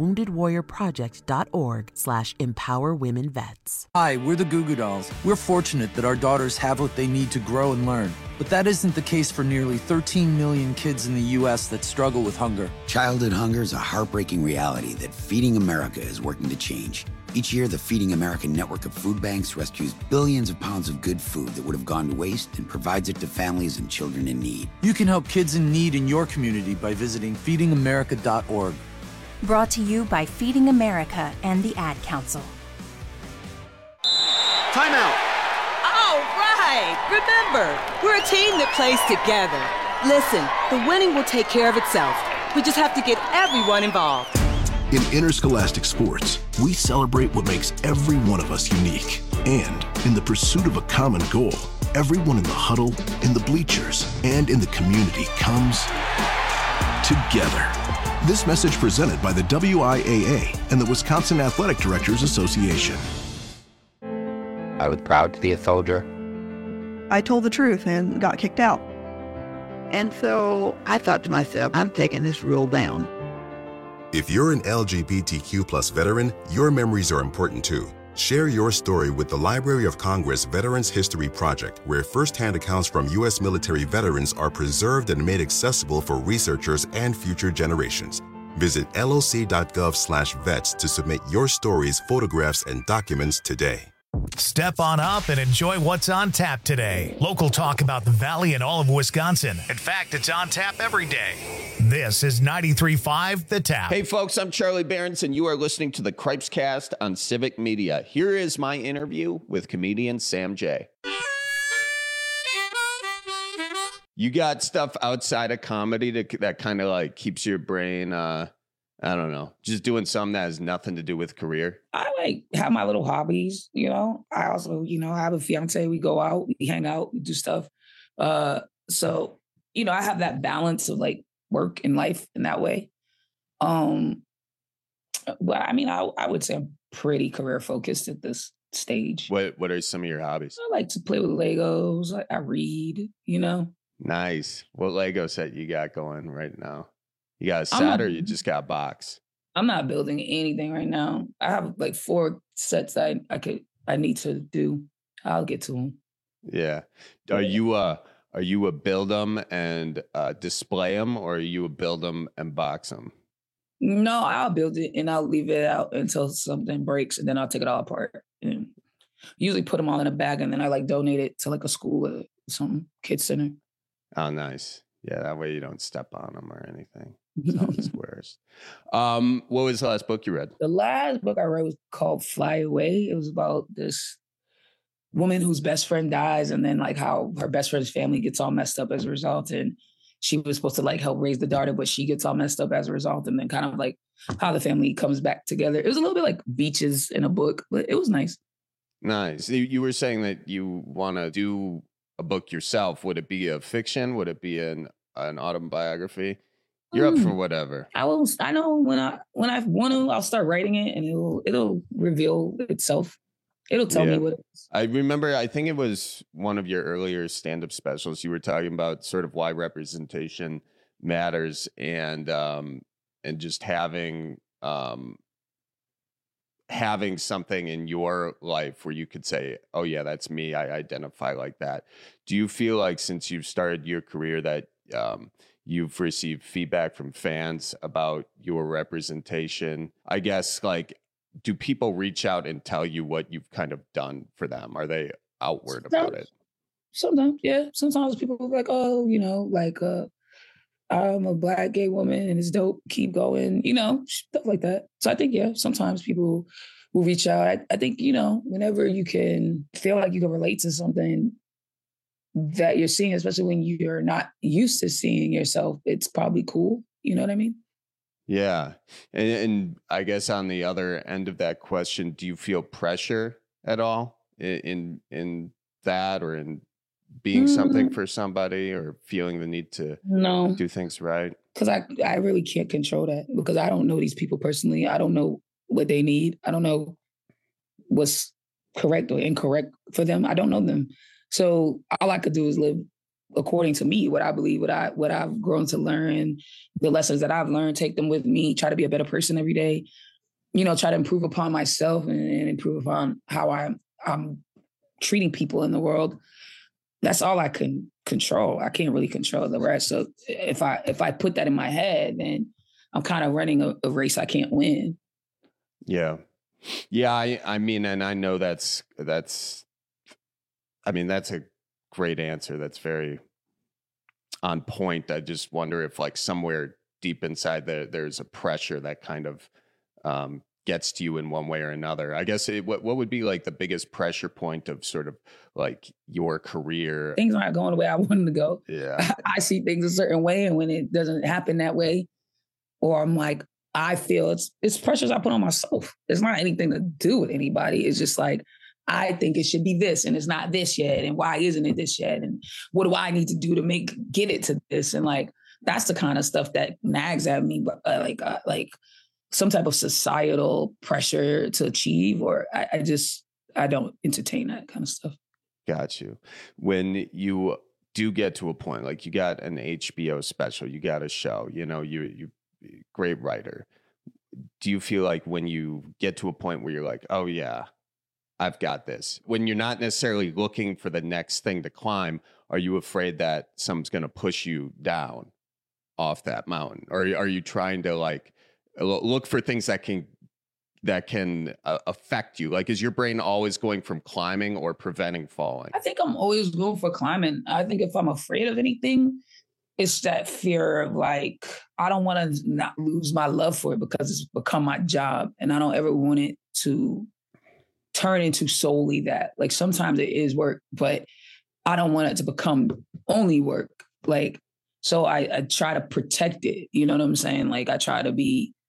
woundedwarriorproject.org/empowerwomenvets. Hi, we're the Goo Goo Dolls. We're fortunate that our daughters have what they need to grow and learn. But that isn't the case for nearly 13 million kids in the U.S. that struggle with hunger. Childhood hunger is a heartbreaking reality that Feeding America is working to change. Each year, the Feeding America network of food banks rescues billions of pounds of good food that would have gone to waste and provides it to families and children in need. You can help kids in need in your community by visiting feedingamerica.org. Brought to you by Feeding America and the Ad Council. Timeout. All right. Remember, we're a team that plays together. Listen, the winning will take care of itself. We just have to get everyone involved. In interscholastic sports, we celebrate what makes every one of us unique. And in the pursuit of a common goal, everyone in the huddle, in the bleachers, and in the community comes together. This message presented by the WIAA and the Wisconsin Athletic Directors Association. I was proud to be a soldier. I told the truth and got kicked out. And so I thought to myself, I'm taking this rule down. If you're an LGBTQ+ veteran, your memories are important too. Share your story with the Library of Congress Veterans History Project, where firsthand accounts from U.S. military veterans are preserved and made accessible for researchers and future generations. Visit loc.gov/vets to submit your stories, photographs, and documents today. Step on up and enjoy what's on tap today. Local talk about the Valley and all of Wisconsin. In fact, it's on tap every day. This is 93.5 The Tap. Hey, folks, I'm Charlie Behrens, and you are listening to the Cripescast on Civic Media. Here is my interview with comedian Sam J. You got stuff outside of comedy that kind of like keeps your brain, I don't know, just doing something that has nothing to do with career? I like have my little hobbies, you know. I also, I have a fiance. We go out, we hang out, we do stuff. So, I have that balance of like work and life in that way. But I mean, I would say I'm pretty career focused at this stage. What are some of your hobbies? I like to play with Legos. I read, Nice. What Lego set you got going right now? You got a set or you just got a box? I'm not building anything right now. I have like 4 sets I need to do. I'll get to them. Yeah. Are you a build them and display them, or are you a build them and box them? No, I'll build it and I'll leave it out until something breaks, and then I'll take it all apart. And usually put them all in a bag, and then I like donate it to like a school or some kids center. Oh, nice. Yeah, that way you don't step on them or anything. It's all the squares. What was the last book you read? The last book I read was called Fly Away. It was about this woman whose best friend dies, and then like how her best friend's family gets all messed up as a result. And she was supposed to like help raise the daughter, but she gets all messed up as a result. And then kind of like how the family comes back together. It was a little bit like Beaches in a book, but it was nice. Nice. You were saying that you want to do a book yourself. Would it be a fiction? Would it be an autobiography? You're up for whatever. I know when I want to, I'll start writing it, and it'll reveal itself. It'll tell me what it is. I remember, I think it was one of your earlier stand-up specials. You were talking about sort of why representation matters, and just having something in your life where you could say, oh yeah, that's me. I identify like that. Do you feel like since you've started your career that you've received feedback from fans about your representation? I guess, like, do people reach out and tell you what you've kind of done for them? Are they outward about it? Sometimes, yeah. Sometimes people are like, oh, I'm a Black gay woman and it's dope. Keep going, stuff like that. So I think, yeah, sometimes people will reach out. I think, whenever you can feel like you can relate to something that you're seeing, especially when you're not used to seeing yourself, it's probably cool. You know what I mean? Yeah. And I guess on the other end of that question, do you feel pressure at all in that, or in being something for somebody, or feeling the need to do things right? Because I really can't control that, because I don't know these people personally. I don't know what they need. I don't know what's correct or incorrect for them. I don't know them. So all I could do is live according to me, what I believe, what I've grown to learn, the lessons that I've learned, take them with me, try to be a better person every day, try to improve upon myself and improve upon how I'm treating people in the world. That's all I can control. I can't really control the rest. So if I put that in my head, then I'm kind of running a race I can't win. Yeah. Yeah. I mean, and I know that's a great answer. That's very on point. I just wonder if, like, somewhere deep inside there's a pressure that kind of gets to you in one way or another. I guess what would be like the biggest pressure point of sort of like your career? Things aren't going the way I want them to go. Yeah. I see things a certain way, and when it doesn't happen that way, or I'm like, I feel it's pressures I put on myself. It's not anything to do with anybody. It's just like, I think it should be this, and it's not this yet. And why isn't it this yet? And what do I need to do to get it to this? And like, that's the kind of stuff that nags at me, but like some type of societal pressure to achieve, or I don't entertain that kind of stuff. Got you. When you do get to a point, like you got an HBO special, you got a show, you great writer. Do you feel like when you get to a point where you're like, oh yeah, I've got this, when you're not necessarily looking for the next thing to climb, are you afraid that someone's going to push you down off that mountain? Or are you trying to like look for things that can affect you? Like, is your brain always going from climbing or preventing falling? I think I'm always going for climbing. I think if I'm afraid of anything, it's that fear of like, I don't want to not lose my love for it because it's become my job. And I don't ever want it to turn into solely that. Like, sometimes it is work, but I don't want it to become only work. Like, so I try to protect it. You know what I'm saying? Like, I try to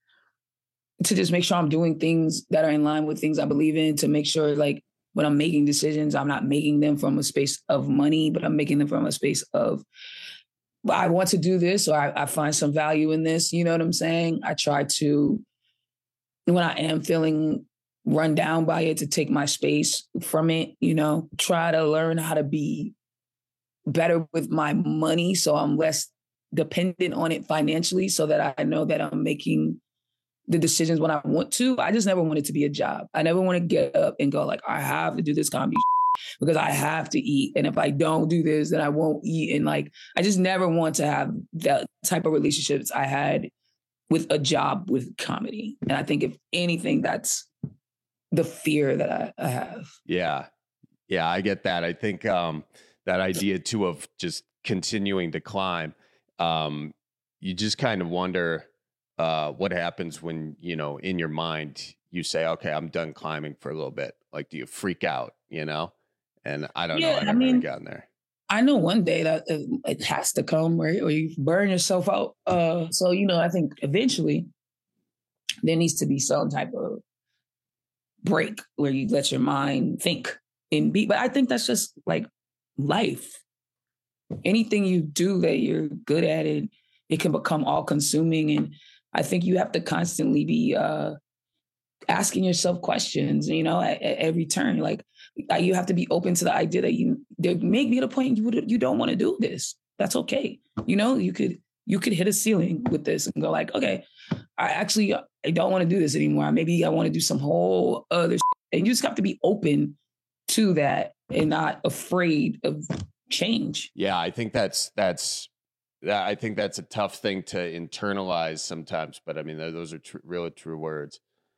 just make sure I'm doing things that are in line with things I believe in, to make sure, like, when I'm making decisions, I'm not making them from a space of money, but I'm making them from a space of, I want to do this, or I find some value in this. You know what I'm saying? I try to, when I am feeling run down by it, to take my space from it, try to learn how to be better with my money, so I'm less dependent on it financially, so that I know that I'm making the decisions when I want to. I just never want it to be a job. I never want to get up and go like, I have to do this comedy because I have to eat. And if I don't do this, then I won't eat. And like, I just never want to have that type of relationships I had with a job with comedy. And I think if anything, that's the fear that I have. Yeah. Yeah, I get that. I think that idea too of just continuing to climb, you just kind of wonder what happens when, in your mind, you say, okay, I'm done climbing for a little bit. Like, do you freak out, And I don't know. I never gotten there. I know one day that it has to come, right? Or you burn yourself out. So, I think eventually there needs to be some type of break where you let your mind think and be. But I think that's just like life. Anything you do that you're good at, it can become all consuming. And I think you have to constantly be asking yourself questions, at every turn. Like, you have to be open to the idea that there may be at a point you don't want to do this. That's okay. You could hit a ceiling with this and go like, okay, I don't want to do this anymore. Maybe I want to do some whole other shit. And you just have to be open to that and not afraid of change. Yeah, I think that's a tough thing to internalize sometimes, but I mean, those are really true words.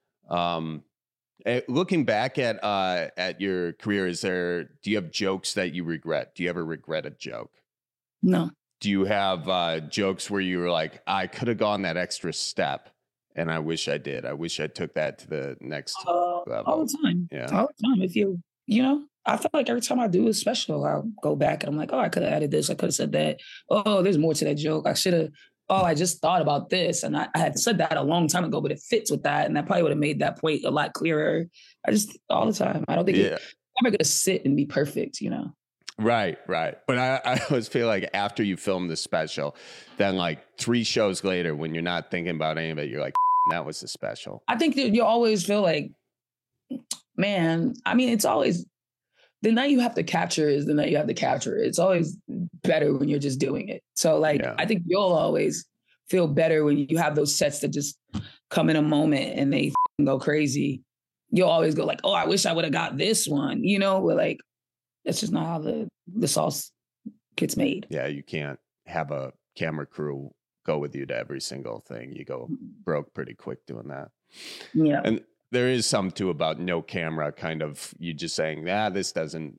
Looking back at your career, do you have jokes that you regret? Do you ever regret a joke? No. Do you have jokes where you were like, I could have gone that extra step and I wish I did. I wish I took that to the next. level. All the time. Yeah. All the time. If I feel like every time I do a special, I'll go back and I'm like, oh, I could have added this. I could have said that. Oh, there's more to that joke. I should have. Oh, I just thought about this. And I had said that a long time ago, but it fits with that. And that probably would have made that point a lot clearer. All the time. I don't think I'm ever going to sit and be perfect, Right. But I always feel like after you film the special, then like 3 shows later, when you're not thinking about any of it, you're like, that was the special. I think that you always feel like, man, I mean, it's always the night you have to capture is the night you have to capture. It's always better when you're just doing it. So I think you'll always feel better when you have those sets that just come in a moment and they go crazy. You'll always go like, oh, I wish I would have got this one, but like, that's just not how the sauce gets made. Yeah, you can't have a camera crew go with you to every single thing. You go broke pretty quick doing that. Yeah. And there is some too about no camera, kind of you just saying, it's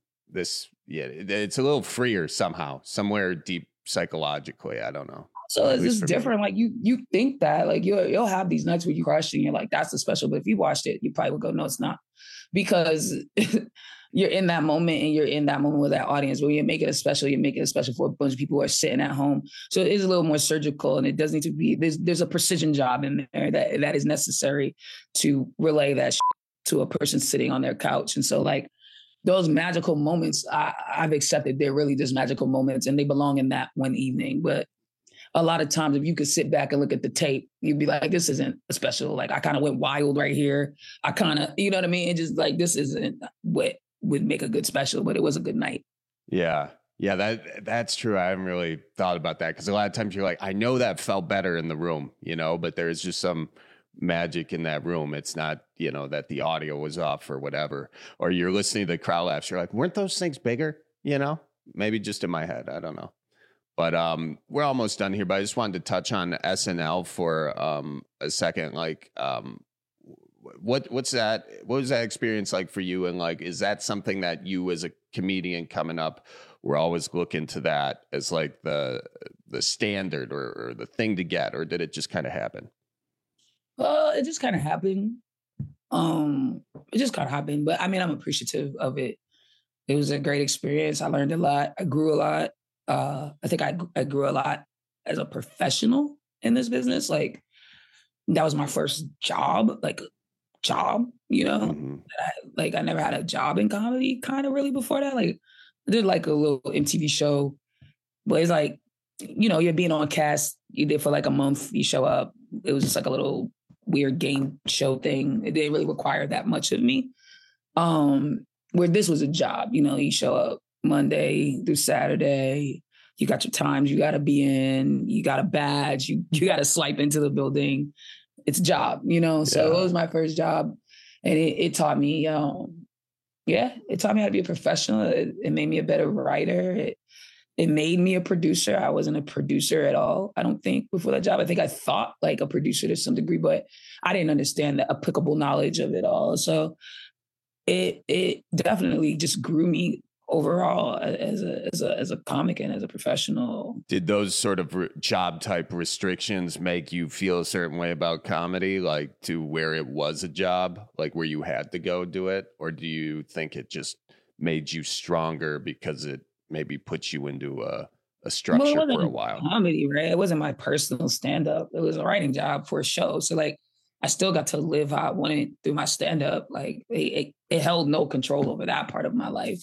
a little freer somehow, somewhere deep psychologically. I don't know. So it's just different. Like you think that like you'll have these nights where you crush and you're like, that's the special. But if you watched it, you probably would go, no, it's not. Because you're in that moment and you're in that moment with that audience where you're making it special for a bunch of people who are sitting at home. So it is a little more surgical and it does need to be, there's a precision job in there that is necessary to relay that to a person sitting on their couch. And so like those magical moments, I've accepted they're really just magical moments and they belong in that one evening. But a lot of times, if you could sit back and look at the tape, you'd be like, this isn't a special. Like, I kind of went wild right here. I kind of, you know what I mean? It just like, this isn't what would make a good special, but it was a good night. Yeah. Yeah, that's true. I haven't really thought about that because a lot of times you're like, I know that felt better in the room, but there's just some magic in that room. It's not, that the audio was off or whatever. Or you're listening to the crowd laughs. You're like, weren't those things bigger? Maybe just in my head. I don't know. But we're almost done here, but I just wanted to touch on SNL for a second. Like, what was that experience like for you? And like, is that something that you as a comedian coming up were always looking to that as like the standard or the thing to get, or did it just kind of happen? It just kind of happened. But I mean, I'm appreciative of it. It was a great experience. I learned a lot. I grew a lot. I think I grew a lot as a professional in this business. Like that was my first job, Mm-hmm. I never had a job in comedy kind of really before that. Like I did like a little MTV show, but it's like, you're being on cast. You did for like a month, you show up. It was just like a little weird game show thing. It didn't really require that much of me. Where this was a job, you show up Monday through Saturday, you got your times, you got to be in, you got a badge, you got to swipe into the building. It's a job, so it was my first job and it taught me, it taught me how to be a professional. It made me a better writer. It made me a producer. I wasn't a producer at all, I don't think, before that job. I think I thought like a producer to some degree, but I didn't understand the applicable knowledge of it all. So it definitely just grew me overall as a comic and as a professional. Did those sort of job type restrictions make you feel a certain way about comedy, like to where it was a job, like where you had to go do it? Or do you think it just made you stronger because it maybe put you into a structure for a while? Comedy, right? It wasn't my personal stand-up. It was a writing job for a show. So like I still got to live how I wanted through my stand-up. Like it held no control over that part of my life.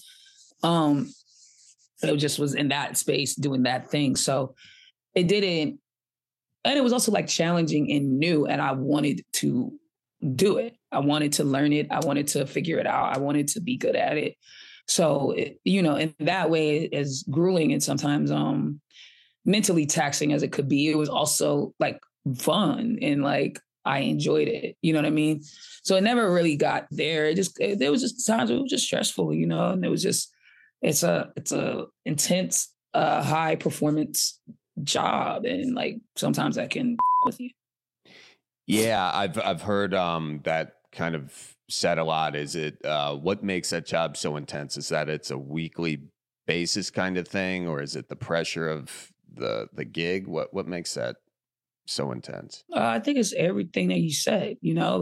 It just was in that space doing that thing. So it didn't, and it was also like challenging and new, and I wanted to do it. I wanted to learn it. I wanted to figure it out. I wanted to be good at it. So, in that way, as grueling and sometimes mentally taxing as it could be, it was also like fun and like I enjoyed it. You know what I mean? So it never really got there. There was just times where it was just stressful, and it was just, it's a intense, high performance job. And like, sometimes that can with you. Yeah. I've heard, that kind of said a lot. Is it, what makes that job so intense? Is that it's a weekly basis kind of thing, or is it the pressure of the gig? What makes that so intense? I think it's everything that you said, like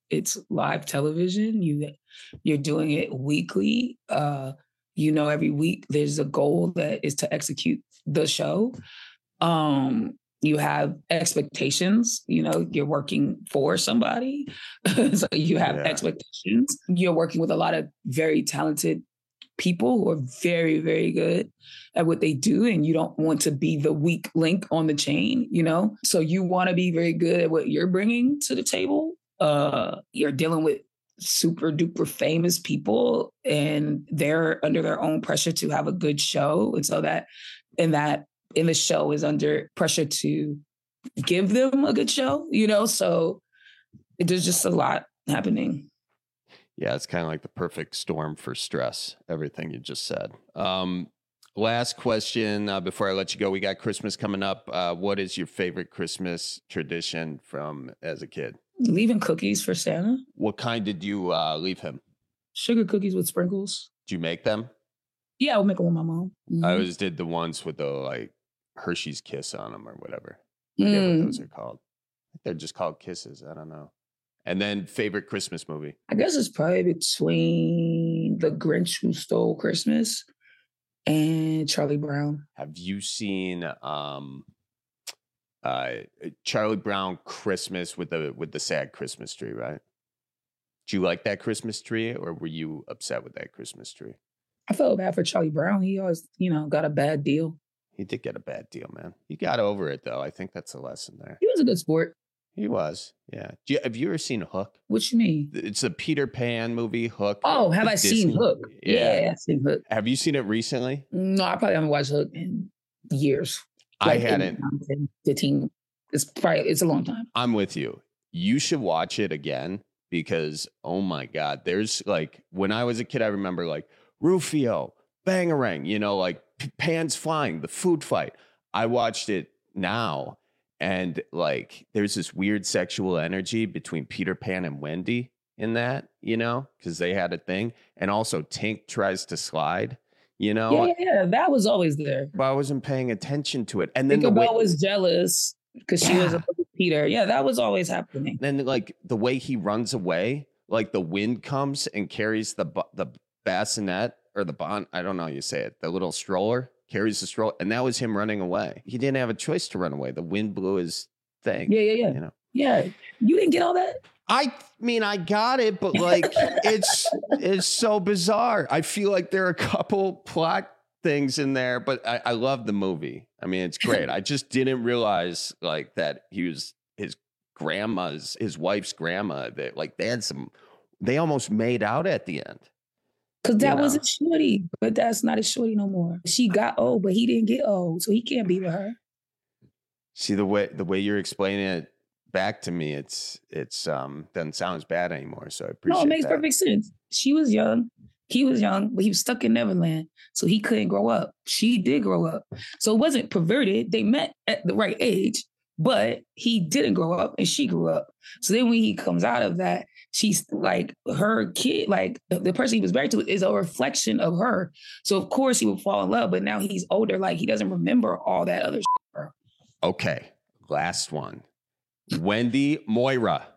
it's live television. You're doing it weekly. Every week there's a goal that is to execute the show. You have expectations, you're working for somebody. So you have expectations. You're working with a lot of very talented people who are very, very good at what they do. And you don't want to be the weak link on the chain, So you want to be very good at what you're bringing to the table. You're dealing with super duper famous people and they're under their own pressure to have a good show. And so that in the show is under pressure to give them a good show, so there's just a lot happening. Yeah, it's kind of like the perfect storm for stress, everything you just said. Last question before I let you go. We got Christmas coming up. What is your favorite Christmas tradition from as a kid? Leaving cookies for Santa. What kind did you leave him? Sugar cookies with sprinkles. Did you make them? Yeah, I would make them with my mom. Mm-hmm. I always did the ones with the Hershey's Kiss on them or whatever. I forget what those are called. I think they're just called Kisses. I don't know. And then favorite Christmas movie? I guess it's probably between The Grinch Who Stole Christmas and Charlie Brown. Have you seen Charlie Brown Christmas with the sad Christmas tree, right? Do you like that Christmas tree or were you upset with that Christmas tree? I felt bad for Charlie Brown. He always, got a bad deal. He did get a bad deal, man. He got over it, though. I think that's a lesson there. He was a good sport. He was, yeah. Have you ever seen Hook? What you mean? It's a Peter Pan movie, Hook. Oh, have I seen Hook? Yeah, I've seen Hook. Have you seen it recently? No, I probably haven't watched Hook in years. I hadn't. 15. It's a long time. I'm with you. You should watch it again because, oh my God, there's when I was a kid, I remember Rufio, Bangarang, pans flying, the food fight. I watched it now and there's this weird sexual energy between Peter Pan and Wendy in that, because they had a thing. And also Tink tries to slide, Yeah, that was always there. But I wasn't paying attention to it. And then Tinkerbell was jealous because she was a Peter. Yeah, that was always happening. Then the way he runs away, the wind comes and carries the bassinet or the bond. I don't know how you say it. The little stroller carries the stroller. And that was him running away. He didn't have a choice to run away. The wind blew his thing. Yeah. Yeah. You didn't get all that? I mean, I got it, but it's so bizarre. I feel like there are a couple plot things in there, but I love the movie. I mean, it's great. I just didn't realize that he was his wife's grandma. That they almost made out at the end. Because that was a shorty, but that's not a shorty no more. She got old, but he didn't get old, so he can't be with her. See, the way you're explaining it back to me, it's doesn't sound as bad anymore. So I appreciate it. No, it makes perfect sense. She was young. He was young, but he was stuck in Neverland, so he couldn't grow up. She did grow up. So it wasn't perverted. They met at the right age, but he didn't grow up and she grew up. So then when he comes out of that, she's her kid, the person he was married to is a reflection of her. So of course he would fall in love, but now he's older. He doesn't remember all that other shit. Okay. Last one. Wendy, Moira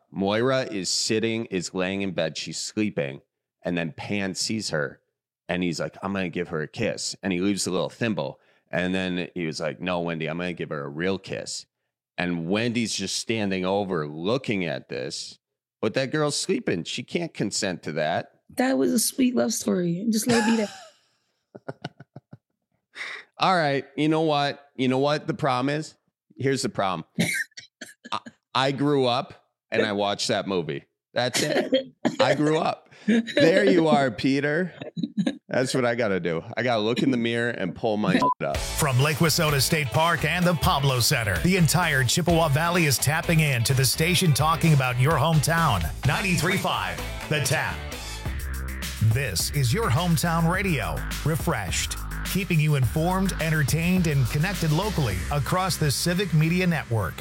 is laying in bed. She's sleeping. And then Pan sees her and he's like, I'm going to give her a kiss. And he leaves the little thimble. And then he was like, no, Wendy, I'm going to give her a real kiss. And Wendy's just standing over looking at this. But that girl's sleeping. She can't consent to that. That was a sweet love story. Just let it be that. All right. You know what? The problem is? Here's the problem. I grew up and I watched that movie. That's it. I grew up. There you are, Peter. That's what I got to do. I got to look in the mirror and pull my shit up. From Lake Wissota State Park and the Pablo Center, the entire Chippewa Valley is tapping in to the station talking about your hometown. 93.5, The Tap. This is your hometown radio. Refreshed. Keeping you informed, entertained, and connected locally across the Civic Media Network.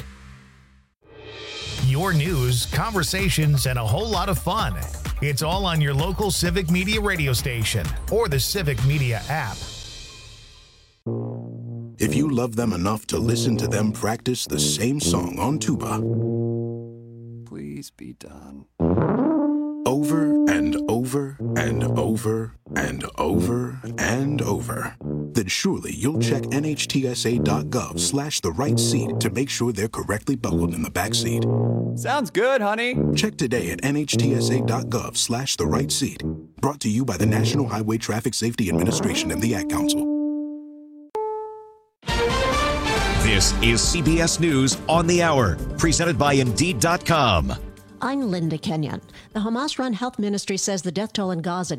Your news, conversations, and a whole lot of fun. It's all on your local Civic Media radio station or the Civic Media app. If you love them enough to listen to them practice the same song on tuba, please be done? Over and over and over and over and over. Then surely you'll check NHTSA.gov/the right seat to make sure they're correctly buckled in the back seat. Sounds good, honey. Check today at NHTSA.gov/the right seat. Brought to you by the National Highway Traffic Safety Administration and the Ad Council. This is CBS News on the Hour, presented by Indeed.com. I'm Linda Kenyon. The Hamas-run health ministry says the death toll in Gaza